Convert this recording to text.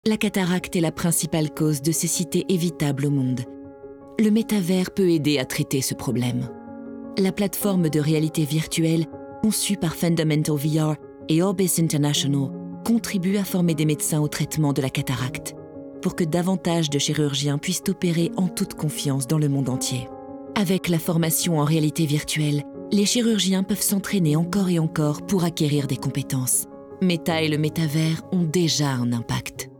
La cataracte est la principale cause de cécité évitable au monde. Le métavers peut aider à traiter ce problème. La plateforme de réalité virtuelle, conçue par Fundamental VR et Orbis International, contribue à former des médecins au traitement de la cataracte, pour que davantage de chirurgiens puissent opérer en toute confiance dans le monde entier. Avec la formation en réalité virtuelle, les chirurgiens peuvent s'entraîner encore et encore pour acquérir des compétences. Meta et le métavers ont déjà un impact.